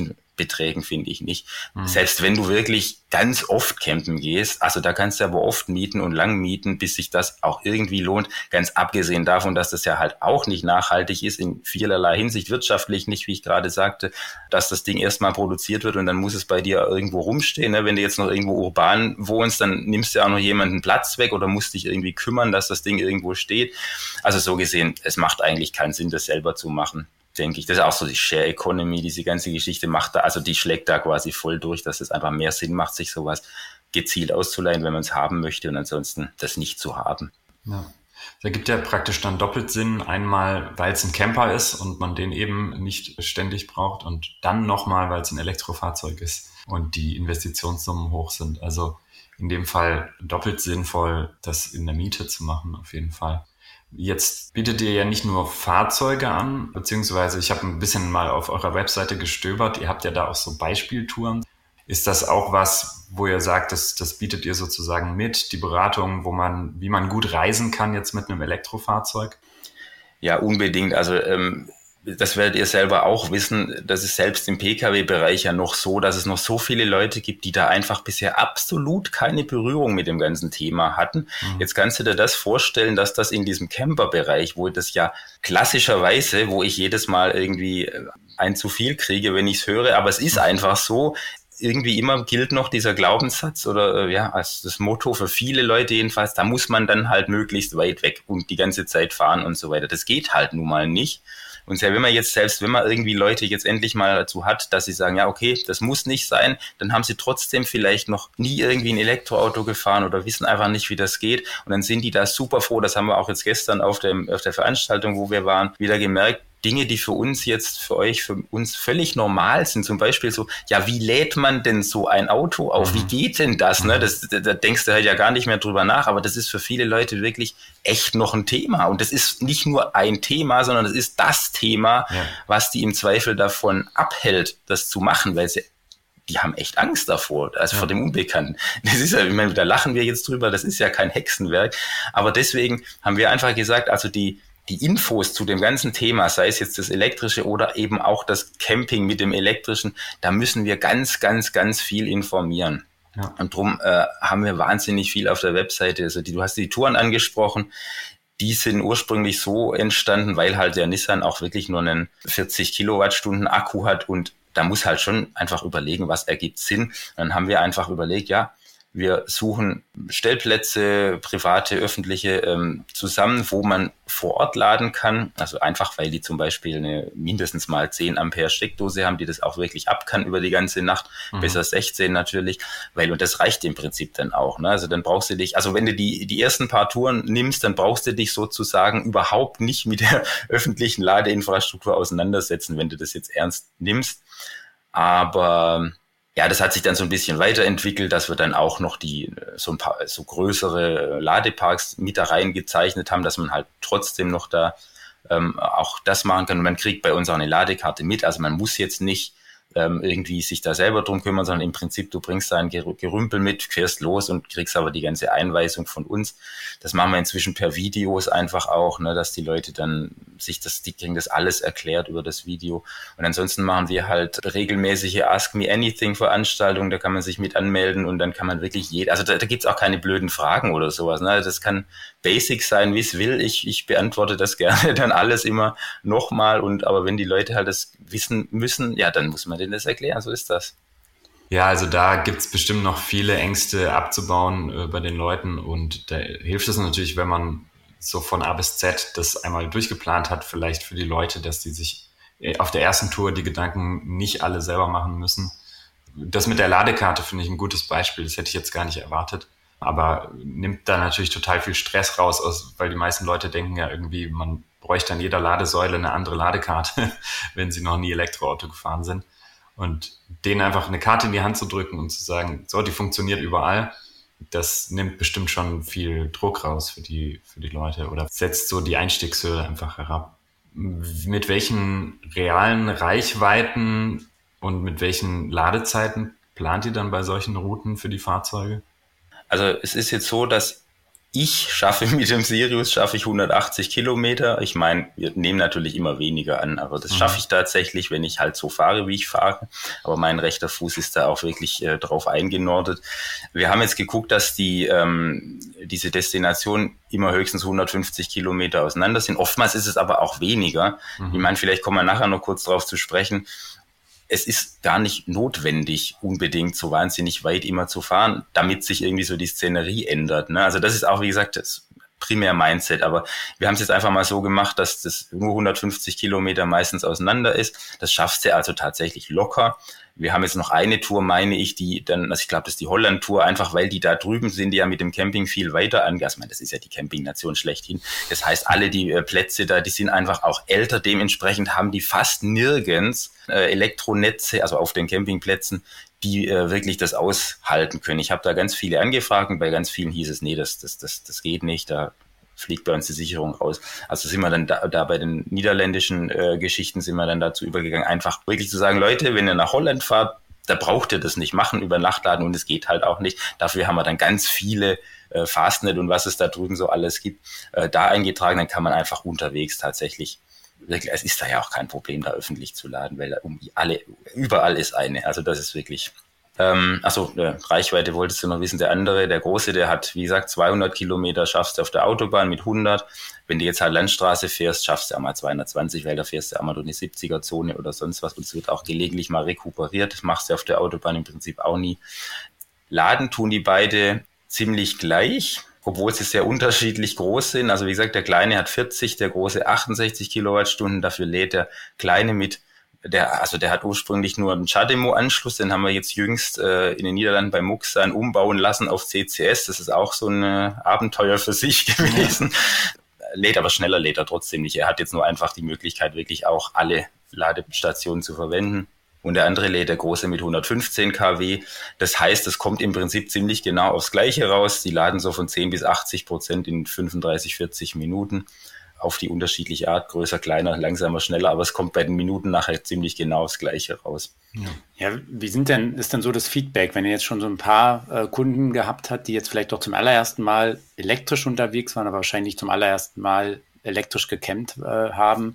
S3: Beträgen, finde ich nicht. Mhm. Selbst wenn du wirklich ganz oft campen gehst, also da kannst du aber oft mieten und lang mieten, bis sich das auch irgendwie lohnt, ganz abgesehen davon, dass das ja halt auch nicht nachhaltig ist, in vielerlei Hinsicht, wirtschaftlich nicht, wie ich gerade sagte, dass das Ding erstmal produziert wird und dann muss es bei dir irgendwo rumstehen. Ne? Wenn du jetzt noch irgendwo urban wohnst, dann nimmst du ja auch noch jemanden Platz weg oder musst dich irgendwie kümmern, dass das Ding irgendwo steht. Also so gesehen, es macht eigentlich keinen Sinn, das selber zu machen, denke ich. Das ist auch so die Share Economy, diese ganze Geschichte macht da, also die schlägt da quasi voll durch, dass es einfach mehr Sinn macht, sich sowas gezielt auszuleihen, wenn man es haben möchte und ansonsten das nicht zu haben.
S1: Ja. Da gibt ja praktisch dann doppelt Sinn. Einmal, weil es ein Camper ist und man den eben nicht ständig braucht und dann nochmal, weil es ein Elektrofahrzeug ist und die Investitionssummen hoch sind. Also in dem Fall doppelt sinnvoll, das in der Miete zu machen, auf jeden Fall. Jetzt bietet ihr ja nicht nur Fahrzeuge an, beziehungsweise ich habe ein bisschen mal auf eurer Webseite gestöbert. Ihr habt ja da auch so Beispieltouren. Ist das auch was, wo ihr sagt, das, das bietet ihr sozusagen mit, die Beratung, wo man, wie man gut reisen kann jetzt mit einem Elektrofahrzeug?
S3: Ja, unbedingt. Also ähm, das werdet ihr selber auch wissen, das ist selbst im P K W-Bereich ja noch so, dass es noch so viele Leute gibt, die da einfach bisher absolut keine Berührung mit dem ganzen Thema hatten. Mhm. Jetzt kannst du dir das vorstellen, dass das in diesem Camper-Bereich, wo das ja klassischerweise, wo ich jedes Mal irgendwie ein zu viel kriege, wenn ich es höre, aber es ist einfach so, irgendwie immer gilt noch dieser Glaubenssatz oder äh, ja, als das Motto für viele Leute jedenfalls, da muss man dann halt möglichst weit weg und die ganze Zeit fahren und so weiter. Das geht halt nun mal nicht. Und wenn man jetzt, selbst wenn man irgendwie Leute jetzt endlich mal dazu hat, dass sie sagen, ja okay, das muss nicht sein, dann haben sie trotzdem vielleicht noch nie irgendwie ein Elektroauto gefahren oder wissen einfach nicht, wie das geht. Und dann sind die da super froh, das haben wir auch jetzt gestern auf dem, auf der Veranstaltung, wo wir waren, wieder gemerkt, Dinge, die für uns jetzt, für euch, für uns völlig normal sind. Zum Beispiel so, ja, wie lädt man denn so ein Auto auf? Wie geht denn das? Ne? Das, da, da denkst du halt ja gar nicht mehr drüber nach. Aber das ist für viele Leute wirklich echt noch ein Thema. Und das ist nicht nur ein Thema, sondern das ist das Thema, ja, was die im Zweifel davon abhält, das zu machen, weil sie die haben echt Angst davor, also ja, vor dem Unbekannten. Das ist ja, ich meine, da lachen wir jetzt drüber, das ist ja kein Hexenwerk. Aber deswegen haben wir einfach gesagt, also die Die Infos zu dem ganzen Thema, sei es jetzt das Elektrische oder eben auch das Camping mit dem Elektrischen, da müssen wir ganz, ganz, ganz viel informieren. Ja. Und drum äh, haben wir wahnsinnig viel auf der Webseite. Also die, du hast die Touren angesprochen, die sind ursprünglich so entstanden, weil halt der Nissan auch wirklich nur einen vierzig Kilowattstunden Akku hat und da muss halt schon einfach überlegen, was ergibt Sinn. Und dann haben wir einfach überlegt, ja, wir suchen Stellplätze, private, öffentliche ähm, zusammen, wo man vor Ort laden kann. Also einfach, weil die zum Beispiel eine mindestens mal zehn Ampere Steckdose haben, die das auch wirklich ab kann über die ganze Nacht. Mhm. Besser sechzehn natürlich, weil und das reicht im Prinzip dann auch. Ne? Also dann brauchst du dich, also wenn du die die ersten paar Touren nimmst, dann brauchst du dich sozusagen überhaupt nicht mit der öffentlichen Ladeinfrastruktur auseinandersetzen, wenn du das jetzt ernst nimmst. Aber ja, das hat sich dann so ein bisschen weiterentwickelt, dass wir dann auch noch die so ein paar so größere Ladeparks mit da reingezeichnet haben, dass man halt trotzdem noch da ähm, auch das machen kann. Und man kriegt bei uns auch eine Ladekarte mit. Also man muss jetzt nicht ähm, irgendwie sich da selber drum kümmern, sondern im Prinzip, du bringst da ein Gerümpel mit, fährst los und kriegst aber die ganze Einweisung von uns. Das machen wir inzwischen per Videos einfach auch, ne, dass die Leute dann sich das, die kriegen das alles erklärt über das Video. Und ansonsten machen wir halt regelmäßige Ask Me Anything Veranstaltungen, da kann man sich mit anmelden und dann kann man wirklich jeder, also da, da gibt's auch keine blöden Fragen oder sowas, ne, das kann basic sein, wie es will. Ich, ich beantworte das gerne dann alles immer nochmal und, aber wenn die Leute halt das wissen müssen, ja, dann muss man denen das erklären, so ist das.
S1: Ja, also da gibt's bestimmt noch viele Ängste abzubauen äh, bei den Leuten und da hilft es natürlich, wenn man so von A bis Z das einmal durchgeplant hat, vielleicht für die Leute, dass die sich auf der ersten Tour die Gedanken nicht alle selber machen müssen. Das mit der Ladekarte finde ich ein gutes Beispiel, das hätte ich jetzt gar nicht erwartet, aber nimmt da natürlich total viel Stress raus, aus, weil die meisten Leute denken ja irgendwie, man bräuchte an jeder Ladesäule eine andere Ladekarte, wenn sie noch nie Elektroauto gefahren sind. Und denen einfach eine Karte in die Hand zu drücken und zu sagen, so, die funktioniert überall, das nimmt bestimmt schon viel Druck raus für die, für die Leute oder setzt so die Einstiegshürde einfach herab. Mit welchen realen Reichweiten und mit welchen Ladezeiten plant ihr dann bei solchen Routen für die Fahrzeuge?
S3: Also es ist jetzt so, dass Ich schaffe mit dem Sirius schaffe ich hundertachtzig Kilometer. Ich meine, wir nehmen natürlich immer weniger an, aber das schaffe ich tatsächlich, wenn ich halt so fahre, wie ich fahre. Aber mein rechter Fuß ist da auch wirklich äh, drauf eingenordet. Wir haben jetzt geguckt, dass die ähm, diese Destinationen immer höchstens hundertfünfzig Kilometer auseinander sind. Oftmals ist es aber auch weniger. Mhm. Ich meine, vielleicht kommen wir nachher noch kurz drauf zu sprechen. Es ist gar nicht notwendig, unbedingt so wahnsinnig weit immer zu fahren, damit sich irgendwie so die Szenerie ändert. Ne? Also das ist auch, wie gesagt, das primär Mindset. Aber wir haben es jetzt einfach mal so gemacht, dass das nur hundertfünfzig Kilometer meistens auseinander ist. Das schaffst du also tatsächlich locker. Wir haben jetzt noch eine Tour, meine ich, die dann, also ich glaube, das ist die Holland-Tour, einfach weil die da drüben sind, die ja mit dem Camping viel weiter an. Ich meine, das ist ja die Campingnation schlechthin. Das heißt, alle die äh, Plätze da, die sind einfach auch älter. Dementsprechend haben die fast nirgends äh, Elektronetze, also auf den Campingplätzen, die äh, wirklich das aushalten können. Ich habe da ganz viele angefragt und bei ganz vielen hieß es, nee, das, das, das, das geht nicht, da fliegt bei uns die Sicherung raus. Also sind wir dann da, da bei den niederländischen äh, Geschichten sind wir dann dazu übergegangen, einfach wirklich zu sagen, Leute, wenn ihr nach Holland fahrt, da braucht ihr das nicht machen, über Nacht laden und es geht halt auch nicht. Dafür haben wir dann ganz viele äh, Fastnet und was es da drüben so alles gibt, äh, da eingetragen, dann kann man einfach unterwegs tatsächlich, wirklich, es ist da ja auch kein Problem, da öffentlich zu laden, weil um alle, überall ist eine. Also das ist wirklich... Ähm, achso, äh, Reichweite wolltest du noch wissen. Der andere, der Große, der hat, wie gesagt, zweihundert Kilometer schaffst du auf der Autobahn mit hundert. Wenn du jetzt halt Landstraße fährst, schaffst du auch mal zweihundertzwanzig, weil da fährst du auch mal durch eine siebziger-Zone oder sonst was. Und es wird auch gelegentlich mal rekuperiert. Das machst du auf der Autobahn im Prinzip auch nie. Laden tun die beide ziemlich gleich, obwohl sie sehr unterschiedlich groß sind. Also wie gesagt, der Kleine hat vierzig, der Große achtundsechzig Kilowattstunden. Dafür lädt der Kleine mit Der, also der hat ursprünglich nur einen CHAdeMO-Anschluss, den haben wir jetzt jüngst äh, in den Niederlanden bei Muxan umbauen lassen auf C C S. Das ist auch so ein äh, Abenteuer für sich gewesen. Ja. Lädt aber schneller, lädt er trotzdem nicht. Er hat jetzt nur einfach die Möglichkeit, wirklich auch alle Ladestationen zu verwenden. Und der andere lädt, der Große, mit hundertfünfzehn Kilowatt. Das heißt, es kommt im Prinzip ziemlich genau aufs Gleiche raus. Die laden so von zehn bis achtzig Prozent in fünfunddreißig, vierzig Minuten. Auf die unterschiedliche Art, größer, kleiner, langsamer, schneller, aber es kommt bei den Minuten nachher ziemlich genau das Gleiche raus.
S2: Ja, ja, wie sind denn, ist denn so das Feedback, wenn ihr jetzt schon so ein paar äh, Kunden gehabt habt, die jetzt vielleicht doch zum allerersten Mal elektrisch unterwegs waren, aber wahrscheinlich zum allerersten Mal elektrisch gecampt äh, haben?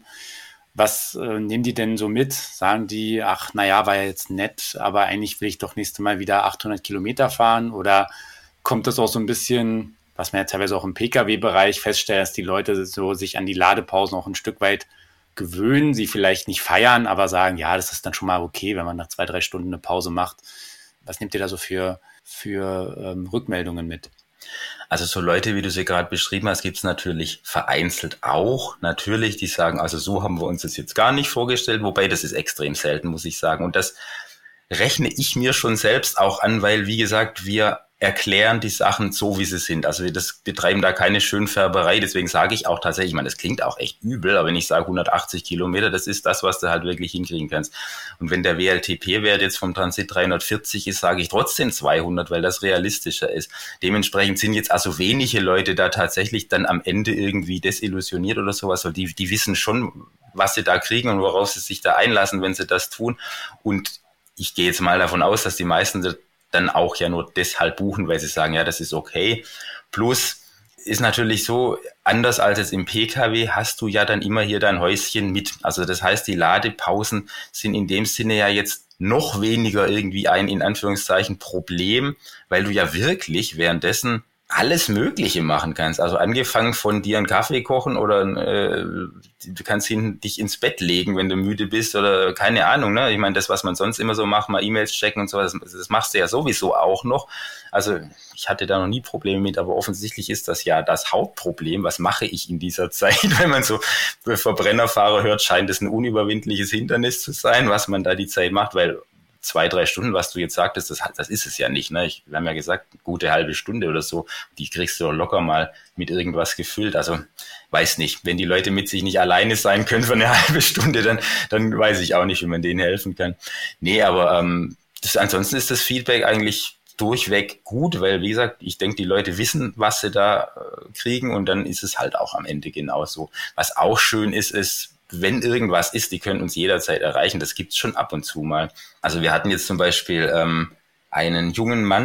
S2: Was äh, nehmen die denn so mit? Sagen die, ach, naja, war ja jetzt nett, aber eigentlich will ich doch nächstes Mal wieder achthundert Kilometer fahren? Oder kommt das auch so ein bisschen, was man ja teilweise auch im Pkw-Bereich feststellt, dass die Leute so sich an die Ladepausen auch ein Stück weit gewöhnen, sie vielleicht nicht feiern, aber sagen, ja, das ist dann schon mal okay, wenn man nach zwei, drei Stunden eine Pause macht. Was nehmt ihr da so für, für ähm, Rückmeldungen mit?
S3: Also so Leute, wie du sie gerade beschrieben hast, gibt's natürlich vereinzelt auch. Natürlich, die sagen, also so haben wir uns das jetzt gar nicht vorgestellt, wobei das ist extrem selten, muss ich sagen. Und das rechne ich mir schon selbst auch an, weil, wie gesagt, wir erklären die Sachen so, wie sie sind. Also wir das betreiben da keine Schönfärberei, deswegen sage ich auch tatsächlich, ich meine, das klingt auch echt übel, aber wenn ich sage hundertachtzig Kilometer, das ist das, was du halt wirklich hinkriegen kannst. Und wenn der W L T P-Wert jetzt vom Transit dreihundertvierzig ist, sage ich trotzdem zweihundert, weil das realistischer ist. Dementsprechend sind jetzt also wenige Leute da tatsächlich dann am Ende irgendwie desillusioniert oder sowas, weil die, die wissen schon, was sie da kriegen und worauf sie sich da einlassen, wenn sie das tun. Und ich gehe jetzt mal davon aus, dass die meisten dann auch ja nur deshalb buchen, weil sie sagen, ja, das ist okay. Plus ist natürlich so, anders als jetzt im Pkw hast du ja dann immer hier dein Häuschen mit. Also das heißt, die Ladepausen sind in dem Sinne ja jetzt noch weniger irgendwie ein, in Anführungszeichen, Problem, weil du ja wirklich währenddessen alles Mögliche machen kannst. Also angefangen von dir einen Kaffee kochen oder äh, du kannst hin, dich ins Bett legen, wenn du müde bist oder keine Ahnung. Ne? Ich meine, das, was man sonst immer so macht, mal E-Mails checken und so, das, das machst du ja sowieso auch noch. Also ich hatte da noch nie Probleme mit, aber offensichtlich ist das ja das Hauptproblem. Was mache ich in dieser Zeit? Wenn man so Verbrennerfahrer hört, scheint es ein unüberwindliches Hindernis zu sein, was man da die Zeit macht, weil zwei, drei Stunden, was du jetzt sagtest, das, das ist es ja nicht. Ne? Ich, wir haben ja gesagt, eine gute halbe Stunde oder so, die kriegst du locker mal mit irgendwas gefüllt. Also weiß nicht, wenn die Leute mit sich nicht alleine sein können für eine halbe Stunde, dann, dann weiß ich auch nicht, wie man denen helfen kann. Nee, aber ähm, das, ansonsten ist das Feedback eigentlich durchweg gut, weil, wie gesagt, ich denke, die Leute wissen, was sie da äh, kriegen und dann ist es halt auch am Ende genauso. Was auch schön ist, ist, wenn irgendwas ist, die können uns jederzeit erreichen. Das gibt's schon ab und zu mal. Also wir hatten jetzt zum Beispiel ähm, einen jungen Mann,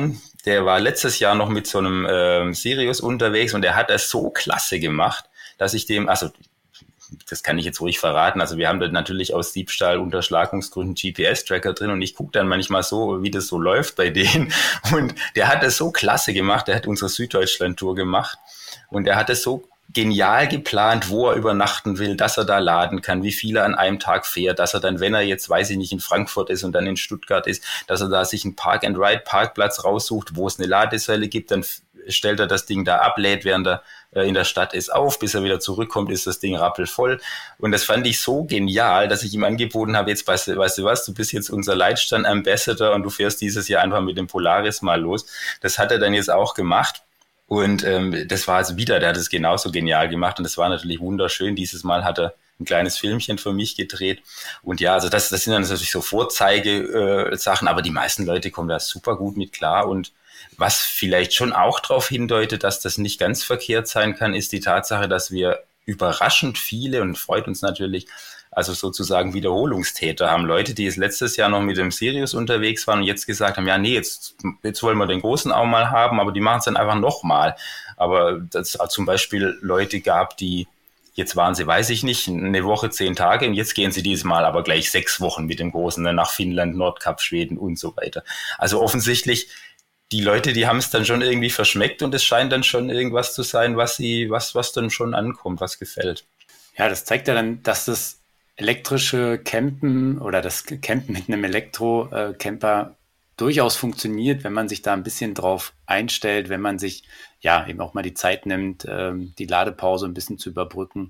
S3: der war letztes Jahr noch mit so einem ähm, Sirius unterwegs und der hat das so klasse gemacht, dass ich dem, also das kann ich jetzt ruhig verraten, also wir haben da natürlich aus Diebstahl, Unterschlagungsgründen G P S-Tracker drin und ich gucke dann manchmal so, wie das so läuft bei denen und der hat das so klasse gemacht, der hat unsere Süddeutschland-Tour gemacht und der hat es so genial geplant, wo er übernachten will, dass er da laden kann, wie viel er an einem Tag fährt, dass er dann, wenn er jetzt, weiß ich nicht, in Frankfurt ist und dann in Stuttgart ist, dass er da sich einen Park-and-Ride-Parkplatz raussucht, wo es eine Ladesäule gibt, dann stellt er das Ding da ab, lädt, während er äh, in der Stadt ist, auf, bis er wieder zurückkommt, ist das Ding rappelvoll. Und das fand ich so genial, dass ich ihm angeboten habe, jetzt weißt du, weißt du was, du bist jetzt unser Leitstand-Ambassador und du fährst dieses Jahr einfach mit dem Polaris mal los. Das hat er dann jetzt auch gemacht. Und ähm, das war also wieder, der hat es genauso genial gemacht und das war natürlich wunderschön. Dieses Mal hat er ein kleines Filmchen für mich gedreht. Und ja, also das, das sind dann natürlich so Vorzeigesachen, äh, aber die meisten Leute kommen da super gut mit klar. Und was vielleicht schon auch darauf hindeutet, dass das nicht ganz verkehrt sein kann, ist die Tatsache, dass wir überraschend viele, und freut uns natürlich, also sozusagen Wiederholungstäter haben. Leute, die es letztes Jahr noch mit dem Sirius unterwegs waren und jetzt gesagt haben, ja nee, jetzt, jetzt wollen wir den großen auch mal haben, aber die machen es dann einfach nochmal. Aber das hat zum Beispiel Leute gab, die, jetzt waren sie, weiß ich nicht, eine Woche, zehn Tage und jetzt gehen sie dieses Mal aber gleich sechs Wochen mit dem großen nach Finnland, Nordkap, Schweden und so weiter. Also offensichtlich, die Leute, die haben es dann schon irgendwie verschmeckt und es scheint dann schon irgendwas zu sein, was sie, was, was dann schon ankommt, was gefällt.
S2: Ja, das zeigt ja dann, dass das elektrische Campen oder das Campen mit einem Elektro-Camper durchaus funktioniert, wenn man sich da ein bisschen drauf einstellt, wenn man sich ja eben auch mal die Zeit nimmt, die Ladepause ein bisschen zu überbrücken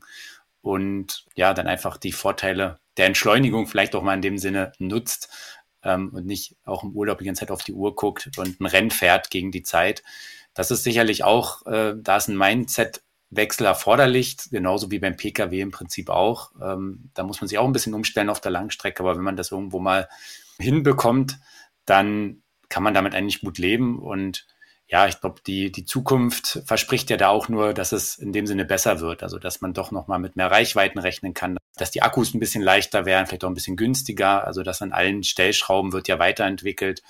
S2: und ja, dann einfach die Vorteile der Entschleunigung vielleicht auch mal in dem Sinne nutzt und nicht auch im Urlaub die ganze Zeit auf die Uhr guckt und ein Rennen fährt gegen die Zeit. Das ist sicherlich auch, da ist ein Mindset Wechsel erforderlich, genauso wie beim P K W im Prinzip auch. Ähm, da muss man sich auch ein bisschen umstellen auf der Langstrecke, aber wenn man das irgendwo mal hinbekommt, dann kann man damit eigentlich gut leben. Und ja, ich glaube, die, die Zukunft verspricht ja da auch nur, dass es in dem Sinne besser wird. Also, dass man doch nochmal mit mehr Reichweiten rechnen kann, dass die Akkus ein bisschen leichter werden, vielleicht auch ein bisschen günstiger. Also, dass an allen Stellschrauben wird ja weiterentwickelt.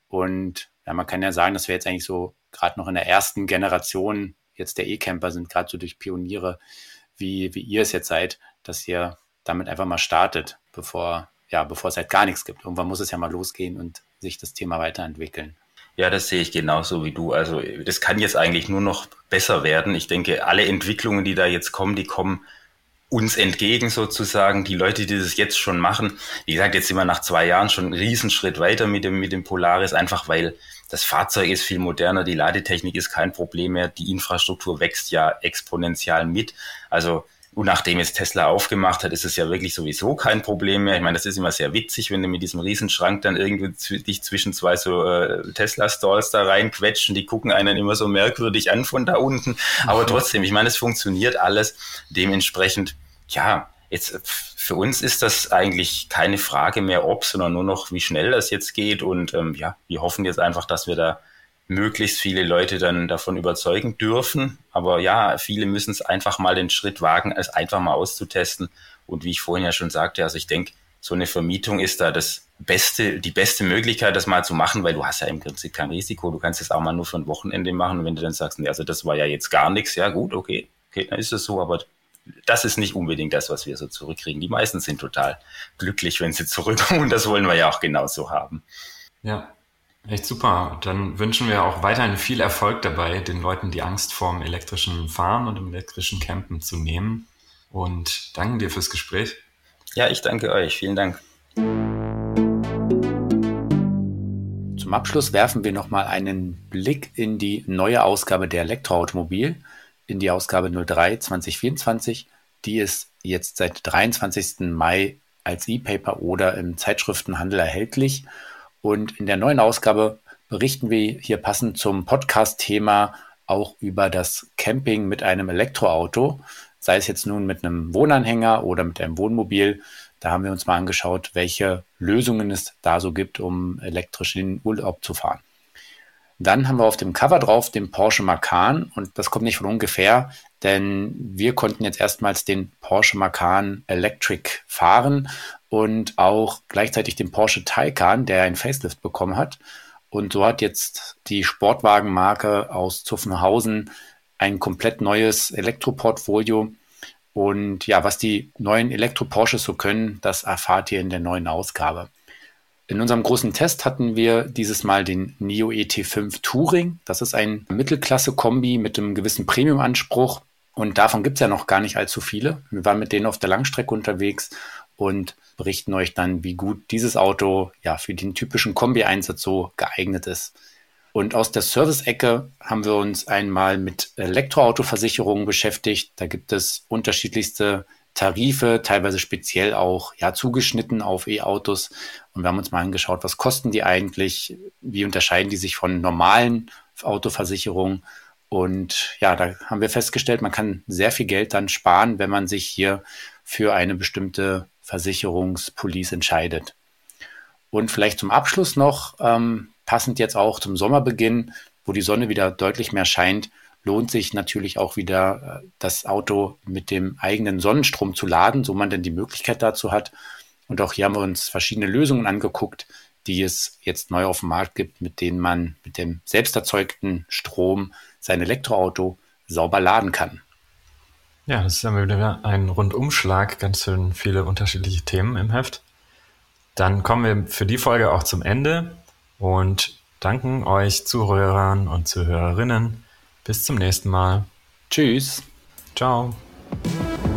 S2: Und ja, man kann ja sagen, dass wir jetzt eigentlich so gerade noch in der ersten Generation jetzt der E-Camper sind, gerade so durch Pioniere, wie, wie ihr es jetzt seid, dass ihr damit einfach mal startet, bevor, ja, bevor es halt gar nichts gibt. Irgendwann muss es ja mal losgehen und sich das Thema weiterentwickeln.
S3: Ja, das sehe ich genauso wie du. Also das kann jetzt eigentlich nur noch besser werden. Ich denke, alle Entwicklungen, die da jetzt kommen, die kommen uns entgegen sozusagen. Die Leute, die das jetzt schon machen, wie gesagt, jetzt sind wir nach zwei Jahren schon einen Riesenschritt weiter mit dem, mit dem Polaris, einfach weil das Fahrzeug ist viel moderner, die Ladetechnik ist kein Problem mehr, die Infrastruktur wächst ja exponentiell mit. Also und nachdem jetzt Tesla aufgemacht hat, ist es ja wirklich sowieso kein Problem mehr. Ich meine, das ist immer sehr witzig, wenn du mit diesem Riesenschrank dann irgendwie dich zwischen zwei so äh, Tesla-Stalls da reinquetschen. Die gucken einen immer so merkwürdig an von da unten. Aber trotzdem, ich meine, es funktioniert alles. Dementsprechend, ja, jetzt für uns ist das eigentlich keine Frage mehr, ob, sondern nur noch, wie schnell das jetzt geht. Und ähm, ja, wir hoffen jetzt einfach, dass wir da möglichst viele Leute dann davon überzeugen dürfen. Aber ja, viele müssen es einfach mal den Schritt wagen, es einfach mal auszutesten. Und wie ich vorhin ja schon sagte, also ich denke, so eine Vermietung ist da das beste, die beste Möglichkeit, das mal zu machen, weil du hast ja im Prinzip kein Risiko. Du kannst es auch mal nur für ein Wochenende machen. Und wenn du dann sagst, nee, also das war ja jetzt gar nichts, ja gut, okay, okay, dann ist es so, aber das ist nicht unbedingt das, was wir so zurückkriegen. Die meisten sind total glücklich, wenn sie zurückkommen und das wollen wir ja auch genauso haben.
S1: Ja, echt super. Dann wünschen wir auch weiterhin viel Erfolg dabei, den Leuten die Angst vorm elektrischen Fahren und im elektrischen Campen zu nehmen. Und danken dir fürs Gespräch.
S3: Ja, ich danke euch. Vielen Dank.
S2: Zum Abschluss werfen wir nochmal einen Blick in die neue Ausgabe der Elektroautomobil, in die Ausgabe null drei zwanzig vierundzwanzig. Die ist jetzt seit dreiundzwanzigsten Mai als E-Paper oder im Zeitschriftenhandel erhältlich. Und in der neuen Ausgabe berichten wir hier passend zum Podcast-Thema auch über das Camping mit einem Elektroauto, sei es jetzt nun mit einem Wohnanhänger oder mit einem Wohnmobil. Da haben wir uns mal angeschaut, welche Lösungen es da so gibt, um elektrisch in den Urlaub zu fahren. Dann haben wir auf dem Cover drauf den Porsche Macan und das kommt nicht von ungefähr, denn wir konnten jetzt erstmals den Porsche Macan Electric fahren und auch gleichzeitig den Porsche Taycan, der einen Facelift bekommen hat. Und so hat jetzt die Sportwagenmarke aus Zuffenhausen ein komplett neues Elektroportfolio. Und ja, was die neuen Elektro-Porsches so können, das erfahrt ihr in der neuen Ausgabe. In unserem großen Test hatten wir dieses Mal den Nio E T fünf Touring. Das ist ein Mittelklasse-Kombi mit einem gewissen Premium-Anspruch. Und davon gibt es ja noch gar nicht allzu viele. Wir waren mit denen auf der Langstrecke unterwegs und berichten euch dann, wie gut dieses Auto ja für den typischen Kombi-Einsatz so geeignet ist. Und aus der Service-Ecke haben wir uns einmal mit Elektroautoversicherungen beschäftigt. Da gibt es unterschiedlichste Tarife, teilweise speziell auch ja zugeschnitten auf E-Autos. Und wir haben uns mal angeschaut, was kosten die eigentlich, wie unterscheiden die sich von normalen Autoversicherungen. Und ja, da haben wir festgestellt, man kann sehr viel Geld dann sparen, wenn man sich hier für eine bestimmte Versicherungspolice entscheidet. Und vielleicht zum Abschluss noch, ähm, passend jetzt auch zum Sommerbeginn, wo die Sonne wieder deutlich mehr scheint, lohnt sich natürlich auch wieder äh, das Auto mit dem eigenen Sonnenstrom zu laden, so man denn die Möglichkeit dazu hat. Und auch hier haben wir uns verschiedene Lösungen angeguckt, die es jetzt neu auf dem Markt gibt, mit denen man mit dem selbst erzeugten Strom sein Elektroauto sauber laden kann.
S1: Ja, das ist ja wieder ein Rundumschlag, ganz schön viele unterschiedliche Themen im Heft. Dann kommen wir für die Folge auch zum Ende und danken euch Zuhörern und Zuhörerinnen. Bis zum nächsten Mal.
S2: Tschüss.
S1: Ciao.